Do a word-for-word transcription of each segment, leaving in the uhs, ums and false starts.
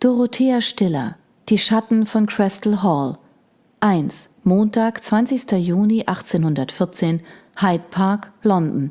Dorothea Stiller, Die Schatten von Crestal Hall. eins. Montag, zwanzigster Juni achtzehnhundertvierzehn, Hyde Park, London.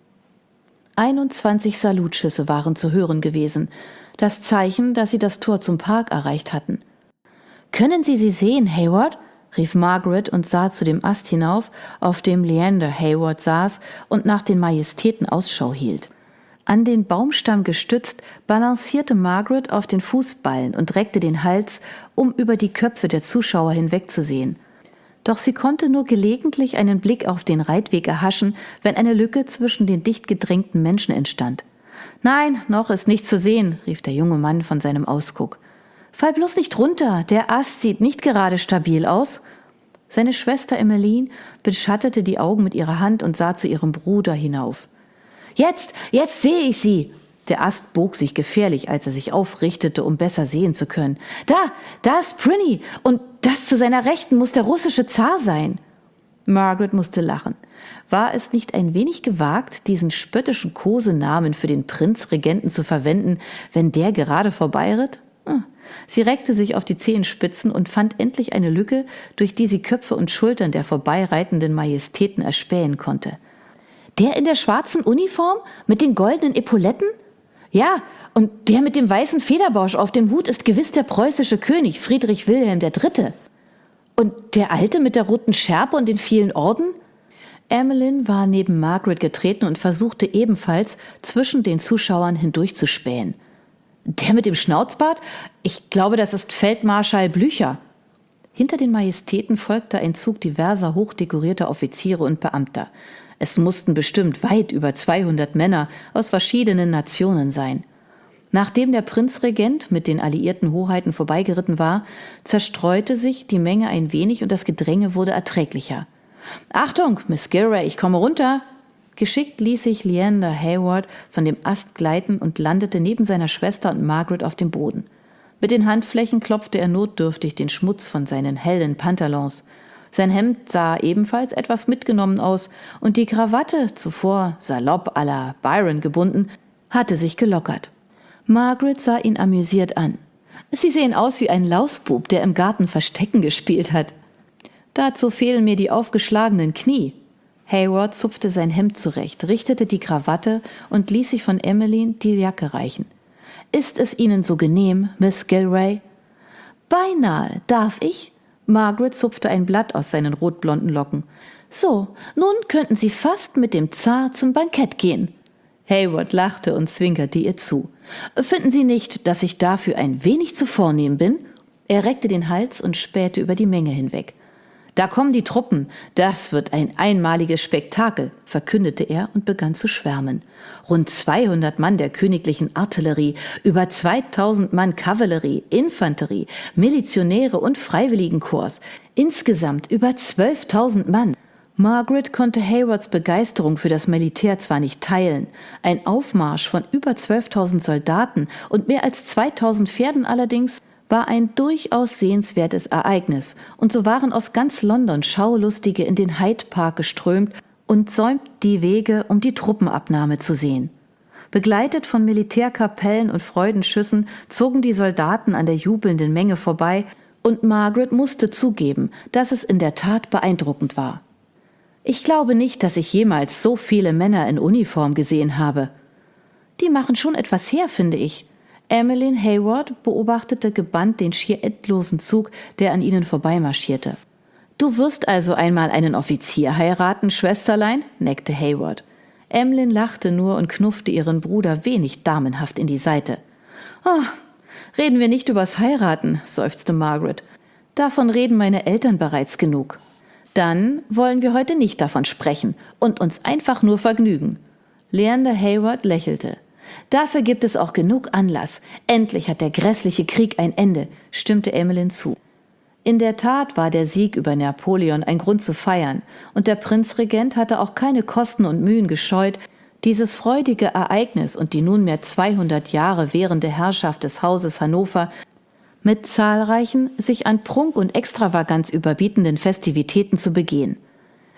einundzwanzig Salutschüsse waren zu hören gewesen, das Zeichen, dass sie das Tor zum Park erreicht hatten. »Können Sie sie sehen, Hayward?« rief Margaret und sah zu dem Ast hinauf, auf dem Leander Hayward saß und nach den Majestäten Ausschau hielt. An den Baumstamm gestützt, balancierte Margaret auf den Fußballen und reckte den Hals, um über die Köpfe der Zuschauer hinwegzusehen. Doch sie konnte nur gelegentlich einen Blick auf den Reitweg erhaschen, wenn eine Lücke zwischen den dicht gedrängten Menschen entstand. »Nein, noch ist nichts zu sehen«, rief der junge Mann von seinem Ausguck. »Fall bloß nicht runter, der Ast sieht nicht gerade stabil aus.« Seine Schwester Emmeline beschattete die Augen mit ihrer Hand und sah zu ihrem Bruder hinauf. »Jetzt, jetzt sehe ich sie!« Der Ast bog sich gefährlich, als er sich aufrichtete, um besser sehen zu können. »Da, da ist Prinny, und das zu seiner Rechten muss der russische Zar sein.« Margaret musste lachen. War es nicht ein wenig gewagt, diesen spöttischen Kosenamen für den Prinzregenten zu verwenden, wenn der gerade vorbeiritt? Hm. Sie reckte sich auf die Zehenspitzen und fand endlich eine Lücke, durch die sie Köpfe und Schultern der vorbeireitenden Majestäten erspähen konnte. »Der in der schwarzen Uniform mit den goldenen Epauletten? Ja, und der mit dem weißen Federbausch auf dem Hut ist gewiss der preußische König Friedrich Wilhelm der Dritte. Und der Alte mit der roten Schärpe und den vielen Orden?« Emmeline war neben Margaret getreten und versuchte ebenfalls, zwischen den Zuschauern hindurchzuspähen. »Der mit dem Schnauzbart? Ich glaube, das ist Feldmarschall Blücher.« Hinter den Majestäten folgte ein Zug diverser hochdekorierter Offiziere und Beamter. Es mussten bestimmt weit über zweihundert Männer aus verschiedenen Nationen sein. Nachdem der Prinzregent mit den alliierten Hoheiten vorbeigeritten war, zerstreute sich die Menge ein wenig und das Gedränge wurde erträglicher. »Achtung, Miss Gilray, ich komme runter!« Geschickt ließ sich Leander Hayward von dem Ast gleiten und landete neben seiner Schwester und Margaret auf dem Boden. Mit den Handflächen klopfte er notdürftig den Schmutz von seinen hellen Pantalons. Sein Hemd sah ebenfalls etwas mitgenommen aus und die Krawatte, zuvor salopp à la Byron gebunden, hatte sich gelockert. Margaret sah ihn amüsiert an. »Sie sehen aus wie ein Lausbub, der im Garten Verstecken gespielt hat.« »Dazu fehlen mir die aufgeschlagenen Knie.« Hayward zupfte sein Hemd zurecht, richtete die Krawatte und ließ sich von Emmeline die Jacke reichen. »Ist es Ihnen so genehm, Miss Gilray?« »Beinahe. Darf ich?« Margaret zupfte ein Blatt aus seinen rotblonden Locken. »So, nun könnten Sie fast mit dem Zar zum Bankett gehen.« Hayward lachte und zwinkerte ihr zu. »Finden Sie nicht, dass ich dafür ein wenig zu vornehm bin?« Er reckte den Hals und spähte über die Menge hinweg. »Da kommen die Truppen, das wird ein einmaliges Spektakel«, verkündete er und begann zu schwärmen. »Rund zweihundert Mann der königlichen Artillerie, über zweitausend Mann Kavallerie, Infanterie, Milizionäre und Freiwilligenkorps, insgesamt über zwölftausend Mann.« Margaret konnte Haywards Begeisterung für das Militär zwar nicht teilen, ein Aufmarsch von über zwölftausend Soldaten und mehr als zweitausend Pferden allerdings war ein durchaus sehenswertes Ereignis, und so waren aus ganz London Schaulustige in den Hyde Park geströmt und säumten die Wege, um die Truppenabnahme zu sehen. Begleitet von Militärkapellen und Freudenschüssen zogen die Soldaten an der jubelnden Menge vorbei, und Margaret musste zugeben, dass es in der Tat beeindruckend war. »Ich glaube nicht, dass ich jemals so viele Männer in Uniform gesehen habe.« »Die machen schon etwas her, finde ich.« Emmeline Hayward beobachtete gebannt den schier endlosen Zug, der an ihnen vorbeimarschierte. »Du wirst also einmal einen Offizier heiraten, Schwesterlein?« neckte Hayward. Emmeline lachte nur und knuffte ihren Bruder wenig damenhaft in die Seite. »Oh, reden wir nicht übers Heiraten«, seufzte Margaret. »Davon reden meine Eltern bereits genug.« »Dann wollen wir heute nicht davon sprechen und uns einfach nur vergnügen.« Leander Hayward lächelte. »Dafür gibt es auch genug Anlass. Endlich hat der grässliche Krieg ein Ende«, stimmte Emmeline zu. In der Tat war der Sieg über Napoleon ein Grund zu feiern, und der Prinzregent hatte auch keine Kosten und Mühen gescheut, dieses freudige Ereignis und die nunmehr zweihundert Jahre währende Herrschaft des Hauses Hannover mit zahlreichen, sich an Prunk und Extravaganz überbietenden Festivitäten zu begehen.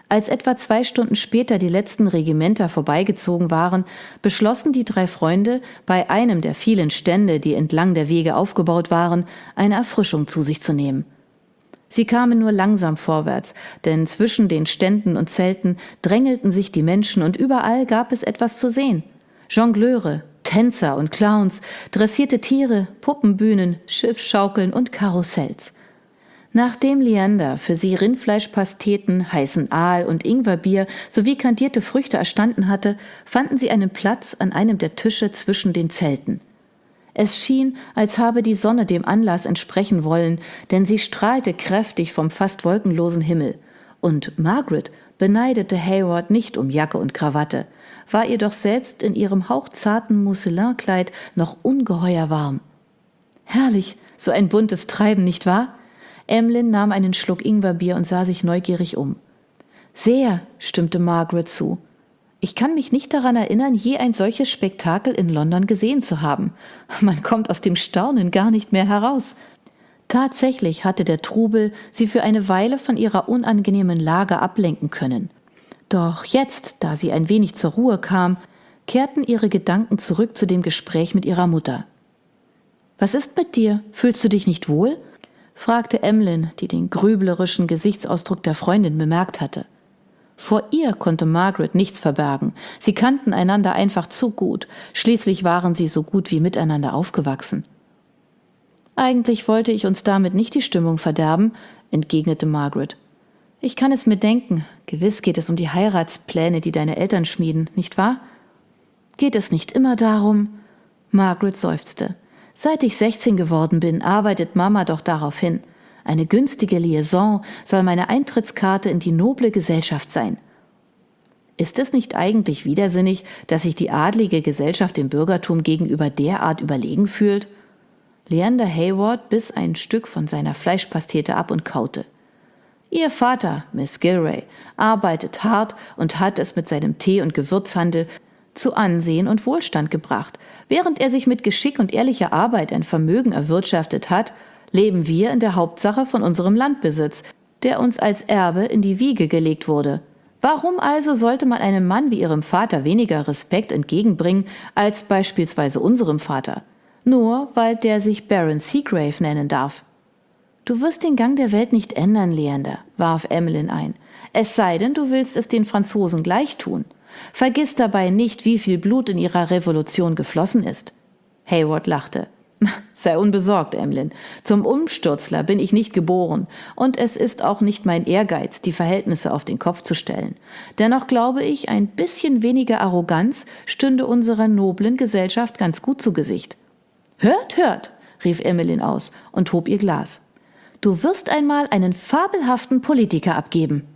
Als etwa zwei Stunden später die letzten Regimenter vorbeigezogen waren, beschlossen die drei Freunde, bei einem der vielen Stände, die entlang der Wege aufgebaut waren, eine Erfrischung zu sich zu nehmen. Sie kamen nur langsam vorwärts, denn zwischen den Ständen und Zelten drängelten sich die Menschen und überall gab es etwas zu sehen. Jongleure, Tänzer und Clowns, dressierte Tiere, Puppenbühnen, Schiffsschaukeln und Karussells. Nachdem Leander für sie Rindfleischpasteten, heißen Aal und Ingwerbier sowie kandierte Früchte erstanden hatte, fanden sie einen Platz an einem der Tische zwischen den Zelten. Es schien, als habe die Sonne dem Anlass entsprechen wollen, denn sie strahlte kräftig vom fast wolkenlosen Himmel. Und Margaret beneidete Hayward nicht um Jacke und Krawatte, war ihr doch selbst in ihrem hauchzarten Mousseline-Kleid noch ungeheuer warm. Herrlich, so ein buntes Treiben, nicht wahr? Emlyn nahm einen Schluck Ingwerbier und sah sich neugierig um. »Sehr«, stimmte Margaret zu. »Ich kann mich nicht daran erinnern, je ein solches Spektakel in London gesehen zu haben. Man kommt aus dem Staunen gar nicht mehr heraus.« Tatsächlich hatte der Trubel sie für eine Weile von ihrer unangenehmen Lage ablenken können. Doch jetzt, da sie ein wenig zur Ruhe kam, kehrten ihre Gedanken zurück zu dem Gespräch mit ihrer Mutter. »Was ist mit dir? Fühlst du dich nicht wohl?« fragte Emlyn, die den grüblerischen Gesichtsausdruck der Freundin bemerkt hatte. Vor ihr konnte Margaret nichts verbergen. Sie kannten einander einfach zu gut. Schließlich waren sie so gut wie miteinander aufgewachsen. »Eigentlich wollte ich uns damit nicht die Stimmung verderben«, entgegnete Margaret. »Ich kann es mir denken. Gewiss geht es um die Heiratspläne, die deine Eltern schmieden, nicht wahr?« »Geht es nicht immer darum?« Margaret seufzte. »Seit ich sechzehn geworden bin, arbeitet Mama doch darauf hin. Eine günstige Liaison soll meine Eintrittskarte in die noble Gesellschaft sein.« Ist es nicht eigentlich widersinnig, dass sich die adlige Gesellschaft dem Bürgertum gegenüber derart überlegen fühlt? Leander Hayward biss ein Stück von seiner Fleischpastete ab und kaute. »Ihr Vater, Miss Gilray, arbeitet hart und hat es mit seinem Tee- und Gewürzhandel zu Ansehen und Wohlstand gebracht. Während er sich mit Geschick und ehrlicher Arbeit ein Vermögen erwirtschaftet hat, leben wir in der Hauptsache von unserem Landbesitz, der uns als Erbe in die Wiege gelegt wurde. Warum also sollte man einem Mann wie Ihrem Vater weniger Respekt entgegenbringen als beispielsweise unserem Vater? Nur weil der sich Baron Seagrave nennen darf.« »Du wirst den Gang der Welt nicht ändern, Leander«, warf Emlyn ein. »Es sei denn, du willst es den Franzosen gleich tun. Vergiss dabei nicht, wie viel Blut in ihrer Revolution geflossen ist.« Hayward lachte. »Sei unbesorgt, Emlyn. Zum Umsturzler bin ich nicht geboren, und es ist auch nicht mein Ehrgeiz, die Verhältnisse auf den Kopf zu stellen. Dennoch glaube ich, ein bisschen weniger Arroganz stünde unserer noblen Gesellschaft ganz gut zu Gesicht.« »Hört, hört«, rief Emlyn aus und hob ihr Glas. »Du wirst einmal einen fabelhaften Politiker abgeben.«